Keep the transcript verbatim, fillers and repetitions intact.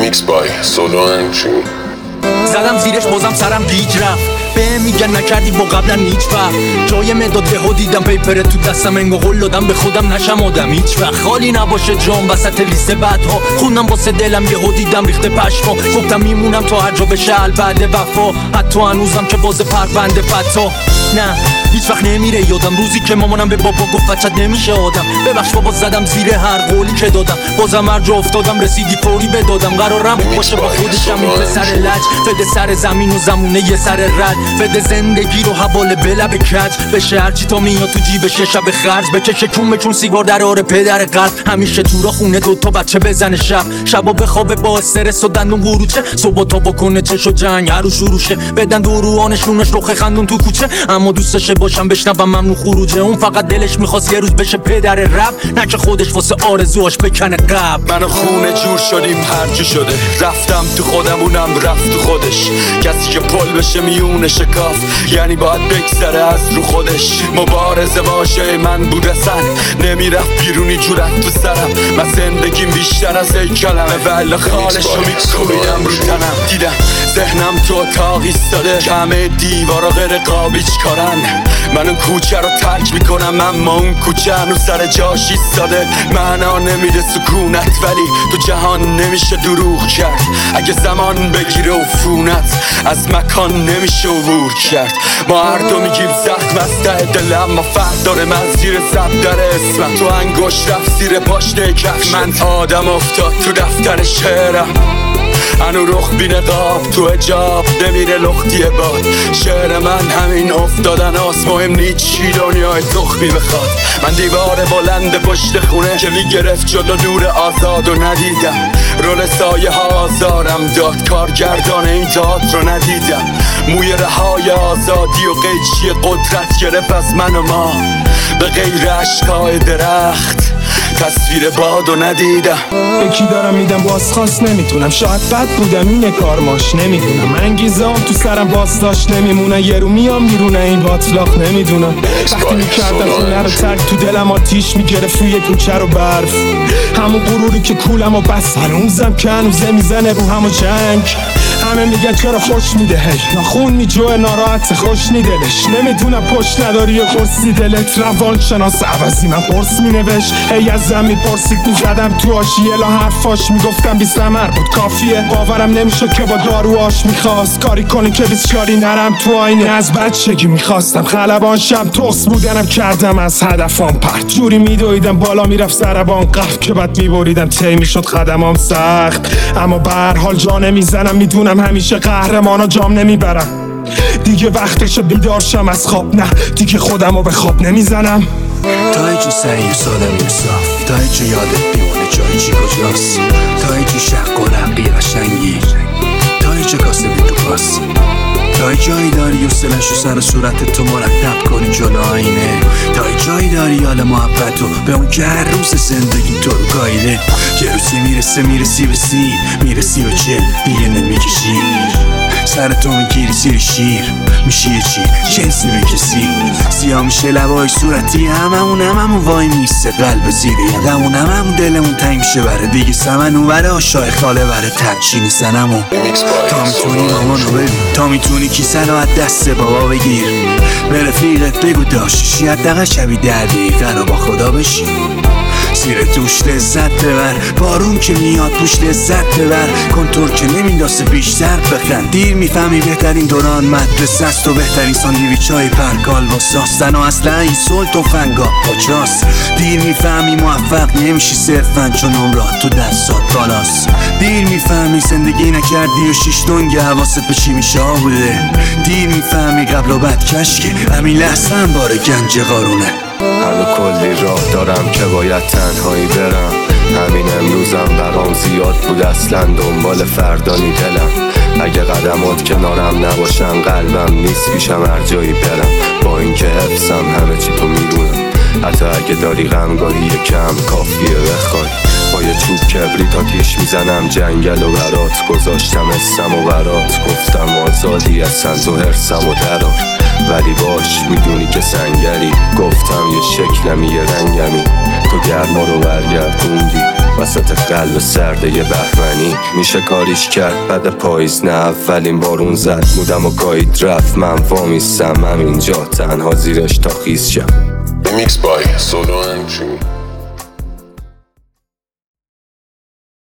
Remix by Solo and June. زدم زیرش بازم سرم گیج رفت. به میگن نکردی با قبلا هیچ وقت. جای مداد ها دیدم پیپره تو دستم انگو قول دادم به خودم نشم آدم هیچ وقت خالی نباشه جام وسط لیست بعدها. خوندم واسه دلم یهو دیدم ریخته پشما. گفتم میمونم تا هر جا بشه بعد وفا. حتی هنوزم که باز پرونده فتا. نه هیچ وقت نمیره یادم روزی که مامانم به بابا گفت بچت نمیشه آدم. ببخش بابا زدم زیر هر قولی که دادم. بازم هر جا افتادم رسیدی فوری بدادم. قرارم باشه با خودشم این پسر لج. فده سر زمین و زمونه یه سر رد. فده زندگی رو حواله به لب کج. بشه هرچی تا میاد تو جیبش شب خرج. بکشه کون بکون سیگار در آره پدر قلب. همیشه تو را خونه دوتا بچه بزنه شب. شبا بخوابه با استرس و دندون قروچه. صبح تا بکنه چش و جنگ هر رو شروع شه. بدن دوروانشونش رخ خندون تو کوچه. اما دوستش باشم بشنوم ممنون خروجه. اون فقط دلش میخواست یه روز بشه پدر رپ. نه که خودش واسه آرزوهاش بکنه قبل. من و خونه جور شدیم هرجا شده. رفتم تو خودم اونم رفت تو خودش. کسی که پل بشه میونه شکاف یعنی باید بگذره از رو خودش. مبارزه باشه من بود اصلا نمیرفت بیرونی جورت تو سرم. من زندگیم بیشتر از ای کلمه ولی خالش رو میکوبیدم رو تنم. دیدم ذهنم تو اتاق ایستاده. همه دیوارا غیر قابیچ کارن. من اون کوچه رو ترک میکنم اما اون کوچه هنو سر جاش ایستاده. معنا نمیده سکونت ولی تو جهان نمیشه دروغ کرد. اگه زمان بگیره عفونت از مکان نمیشه عبور کرد. ما هر دو میگیم زخم از ته دل اما فرق داره. من زیر زب در اسمم تو انگشت رفت زیر پاشنه کفش. من آدم افتاد تو دفتر شعرم. هنو رخ بی نقاب تو حجاب نمیره لختی باد. شعر من همین افتادن هاست. مهم نیست چی دنیای تخمی بخواد. من دیوار بلند پشت خونه که میگرفت جلو نور آزاد و ندیدم. رول سایه ها آزارم داد. کارگردان این داد رو ندیدم. موی رهای آزادی و قیچی قدرت گرفت از من و ما. به غیر عشقای درخت تصویر باد و ندیدم. یکی دارم میدم بازخواست نمیتونم. شاید بد بودم اینه کارماش نمیدونم. انگیزم تو سرم باز داشت نمیمونه. یه رو میام بیرونه این باطلاق نمیدونم. وقتی میکردم خونه رو ترک تو دلم آتیش میگرفت روی کوچه رو برف. همون غروری که کولم و بس هنوزم که هنوزه میزنه رو همو جنگ. همه میگن چرا خوش میده هی ناخون میجوه ناراحت خوش نیدلش. نمیدونم پشت نداری یا خورسی دلت. روان شناس عوضی من پرس مینوش. هی از زن میپرسید میزدم تو آشیه لا حرفاش میگفتم بی ثمر بود کافیه. باورم نمیشد که با داروهاش میخواست کاری کنی که بسیاری نرم تو آینه. از بچگی میخواستم خلبان شم. توست بودنم کردم از هدفم پرت. جوری میدویدم بالا میرفت سربان قف که بعد میبریدم تی میشد خدمام سخت. اما به هر حال جا نمیزنم. میدونم همیشه قهرمانا جام نمیبرم. دیگه وقتشه بیدار شم از خواب. نه دیگه خودمو به خواب نمیزنم. تا اینجا سعی و سالم و صاف. تا اینجا یادت میمونه جایی چی کجاست. تا اینجا شق و رقی قشنگی. تا اینجا کاسه بی تو کاسی. تا جایی داری و سلش و سر صورت تو مرتب کنی جلو آینه. تا جایی داری حال محبت و به اون که هر روز زندگی تو رو گایده. یه روزی میرسه میرسی به سی میرسی به چل دیگه نمیکشی. سر تو میگیری سیر شیر میشی یه چی جنسی بکسی. سیاه میشه لبای صورتی هممون هممون وای میسته قلب زیر یدمون. هممون دلمون تنگ میشه بره دیگه سمن اون بره آشای خاله بره تنچینی سنمون. تا میتونی مامانو ببین تا میتونی کیسه رو از دست بابا بگیر. به رفیقت بگو داشتشی حداقل شبی ده دقیقه رو با خدا بشی. زیر توش لذت ببر. بارون که میاد توش لذت ببر. کنتور که نمینداسه بیشتر بخند. دیر میفهمی بهترین دوران مدرسه است و بهترین ساندویچ های پرکال با ساستن و اصلا این سلط و فنگا پاچاست. دیر میفهمی موفق نمیشی صرفا چون عمرات تو دستات بالاست. دیر میفهمی زندگی نکردی و شیش دنگ حواست به چی میشه بوده. دیر میفهمی قبل و بعد کشکه همین لحظه هم بار گنج قارونه. هنو کلی راه دارم که باید تنهایی برم. همین امروزم برام زیاد بود اصلا دنبال فردانی دلم. اگه قدمات کنارم نباشن قلبم نیست پیشم هر جایی برم. با اینکه حفظم همه چی تو میدونم. حتی اگه داری غمگاهی یکم کافیه بخوای. با یه چوب کبریت آتیش میزنم جنگل و برات. گذاشتم اسم و برات گفتم آزادی از سنز و هرسم و درار. ولی باش میدونی که سنگری. گفتم یه شکلمی یه رنگمی. تو گرما رو برگردوندی وسط قلب سرده یه بهمنی. میشه کاریش کرد بعد پاییز نه اولین بارون زد بودم و گاید رفت من وامیستم همینجا تنها زیرش تا خیز شم. Remix by Solo and Jimmy.